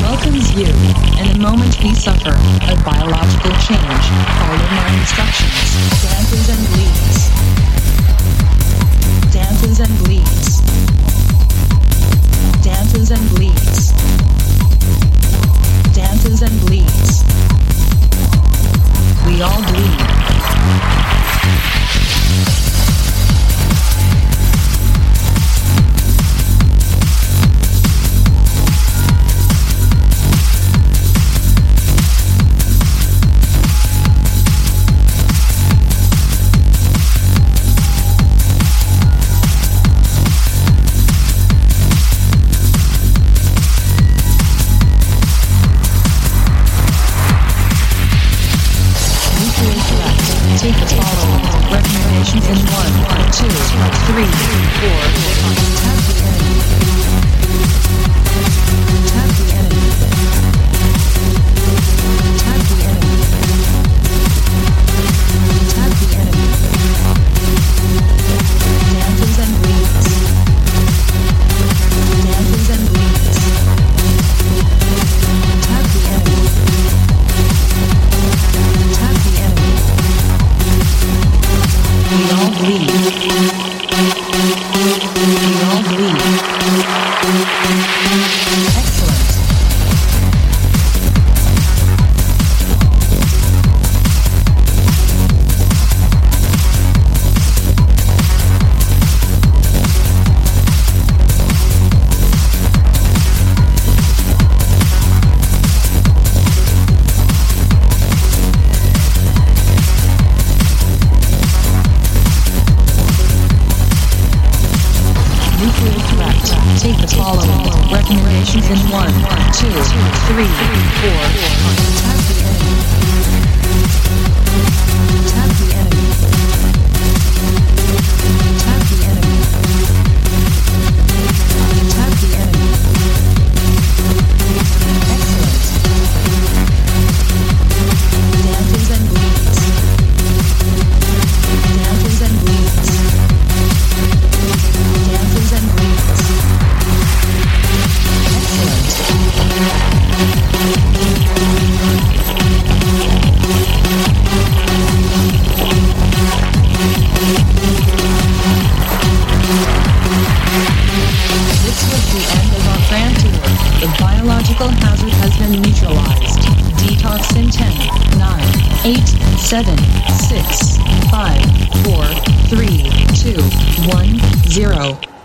welcomes you. In a moment we suffer a biological change. Follow my instructions. Dances and bleeds. Dances and bleeds. Dances and bleeds. Dances and bleeds. We all bleed. Take the following recommendations in 1, 2, 3, 4. Tap the enemy. Tap the enemy. Tap the enemy. Tap the enemy. Dances and bleeds. Dances and bleeds. Tap the enemy. Tap the enemy. We all bleed. We all bleed. Excellent. Nuclear threat. Take the following recommendations in 1, 2, 3, 4. Tap the enemy. Tap the enemy. Tap the enemy. Tap the enemy. Excellent. Dances and bleeds. Dances and bleeds. Dances and bleeds. Excellent. This was the end of our grand tour. The biological hazard has been neutralized. Detox in 10, 9, 8, 7, 6, 5, 4, 3, 2, 1, 0.